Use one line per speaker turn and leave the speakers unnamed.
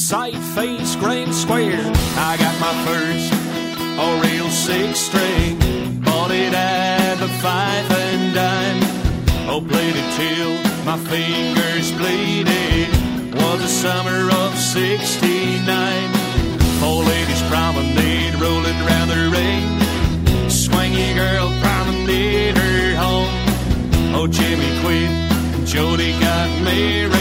sight face grand square. I got my first real six string, bought it at the five and dime. Oh, played it till my fingers bleeded. Was the summer of '69. Old ladies promenade, rolling round the ring. Swangy girl promenade her home. Oh, Jimmy quit, Jody got married.